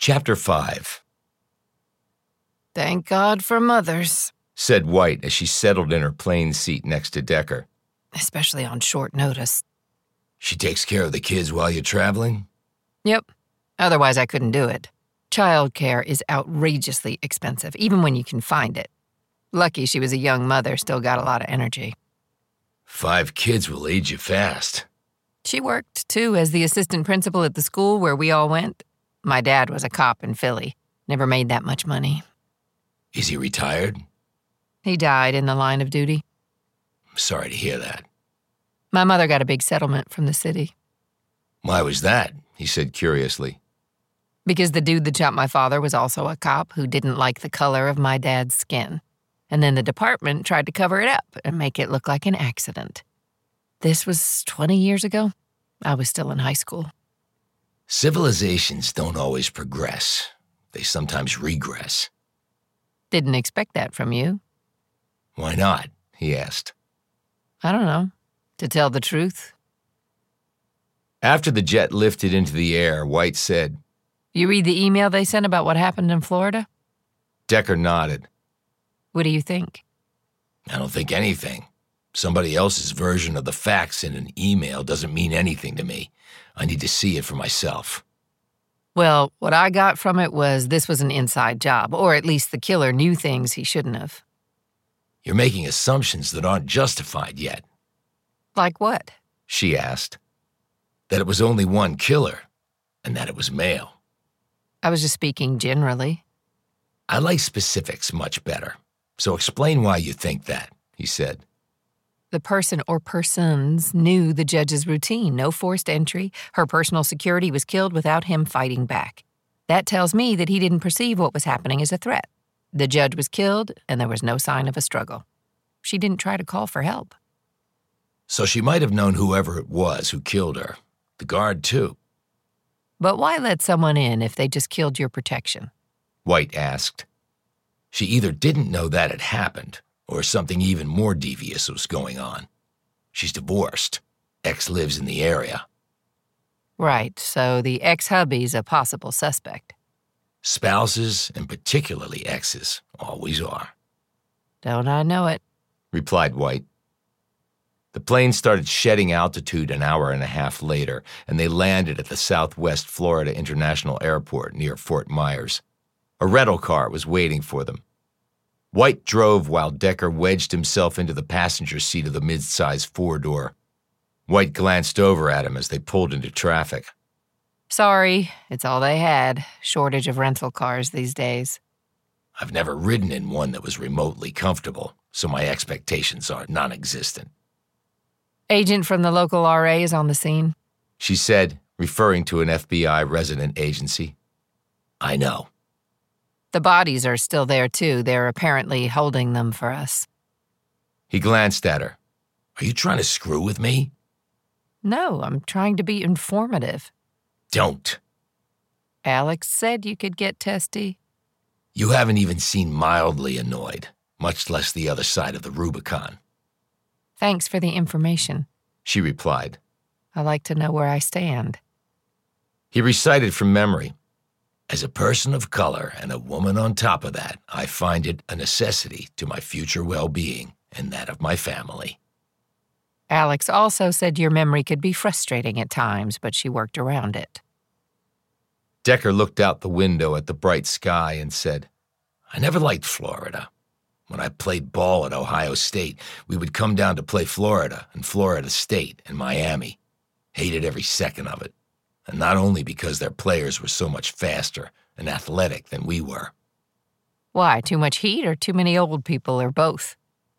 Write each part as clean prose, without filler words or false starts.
Chapter 5. Thank God for mothers, said White as she settled in her plane seat next to Decker. especially on short notice. She takes care of the kids while you're traveling? Yep. Otherwise, I couldn't do it. Childcare is outrageously expensive, even when you can find it. Lucky she was a young mother, still got a lot of energy. 5 kids will age you fast. She worked, too, as the assistant principal at the school where we all went. My dad was a cop in Philly. Never made that much money. Is he retired? He died in the line of duty. I'm sorry to hear that. My mother got a big settlement from the city. Why was that? He said curiously. Because the dude that shot my father was also a cop who didn't like the color of my dad's skin. And then the department tried to cover it up and make it look like an accident. This was 20 years ago. I was still in high school. Civilizations don't always progress. They sometimes regress. Didn't expect that from you. Why not? He asked. I don't know. To tell the truth. After the jet lifted into the air, White said, You read the email they sent about what happened in Florida? Decker nodded. What do you think? I don't think anything. Somebody else's version of the facts in an email doesn't mean anything to me. I need to see it for myself. Well, what I got from it was this was an inside job, or at least the killer knew things he shouldn't have. You're making assumptions that aren't justified yet. Like what? She asked. That it was only one killer, and that it was male. I was just speaking generally. I like specifics much better. So explain why you think that, he said. The person or persons knew the judge's routine, no forced entry. Her personal security was killed without him fighting back. That tells me that he didn't perceive what was happening as a threat. The judge was killed, and there was no sign of a struggle. She didn't try to call for help. So she might have known whoever it was who killed her. The guard, too. But why let someone in if they just killed your protection? White asked. She either didn't know that had happened, or something even more devious was going on. She's divorced. Ex lives in the area. Right, so the ex-hubby's a possible suspect. Spouses, and particularly exes, always are. Don't I know it? Replied White. The plane started shedding altitude an hour and a half later, and they landed at the Southwest Florida International Airport near Fort Myers. A rental car was waiting for them. White drove while Decker wedged himself into the passenger seat of the mid-sized four-door. White glanced over at him as they pulled into traffic. Sorry, it's all they had. Shortage of rental cars these days. I've never ridden in one that was remotely comfortable, so my expectations are non-existent. Agent from the local RA is on the scene, she said, referring to an FBI resident agency. I know. The bodies are still there, too. They're apparently holding them for us. He glanced at her. Are you trying to screw with me? No, I'm trying to be informative. Don't. Alex said you could get testy. You haven't even seemed mildly annoyed, much less the other side of the Rubicon. Thanks for the information, she replied. I like to know where I stand. He recited from memory. As a person of color and a woman on top of that, I find it a necessity to my future well-being and that of my family. Alex also said your memory could be frustrating at times, but she worked around it. Decker looked out the window at the bright sky and said, I never liked Florida. When I played ball at Ohio State, we would come down to play Florida and Florida State and Miami. Hated every second of it. And not only because their players were so much faster and athletic than we were. Why, too much heat or too many old people or both?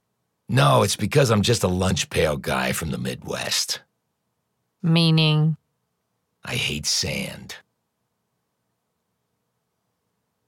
No, it's because I'm just a lunch pail guy from the Midwest. Meaning? I hate sand.